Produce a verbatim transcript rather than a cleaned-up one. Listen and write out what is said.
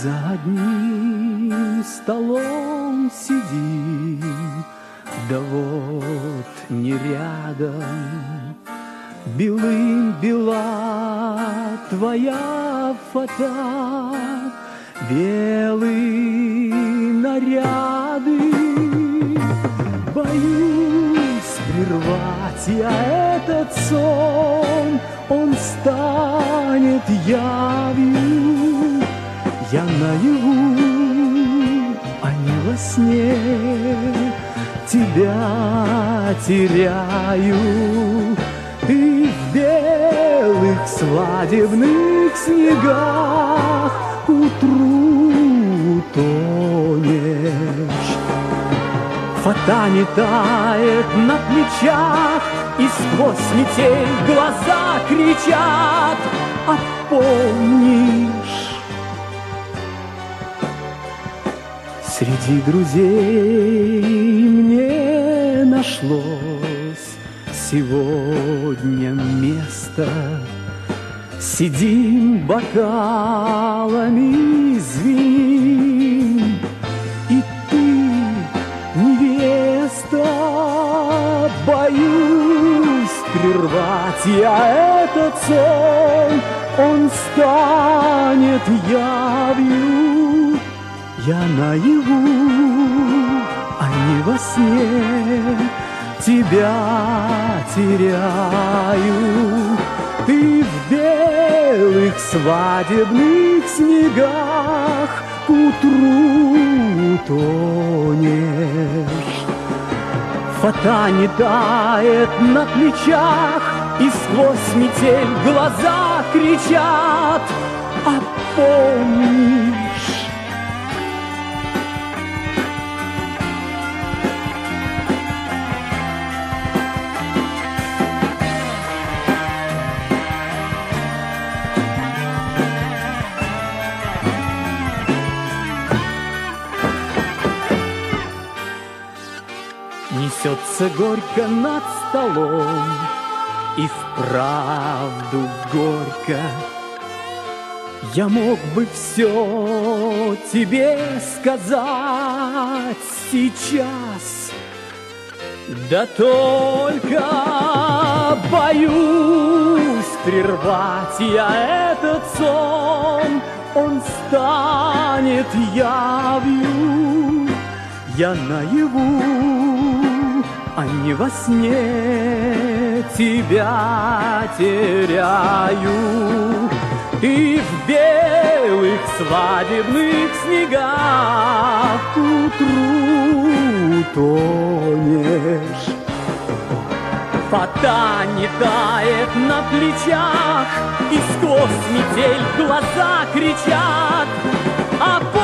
за одним столом сидим, да вот не рядом. Белым бела твоя фата, белые наряды. Боюсь прервать я этот сон, он станет явью. Я наяву, а не во сне, тебя теряю. Ты в белых свадебных снегах к утру тонешь. Фата не тает на плечах, и сквозь метель глаза кричат: а помнишь? Среди друзей мне нашлось сегодня место. Сидим бокалами звеним, и ты, невеста, боюсь прервать я этот сон, он станет явью. Я наяву, а не во сне, тебя теряю. Ты в белых свадебных снегах к утру тонешь. Фата не тает на плечах, и сквозь метель глаза кричат: а помнишь? Несется горько над столом, и вправду горько. Я мог бы все тебе сказать сейчас, да только боюсь прервать я этот сон, он станет явью. Я наяву, а не во сне, тебя теряю. Ты в белых свадебных снегах к утру тонешь. Фата не тает на плечах, и сквозь метель глаза кричат: а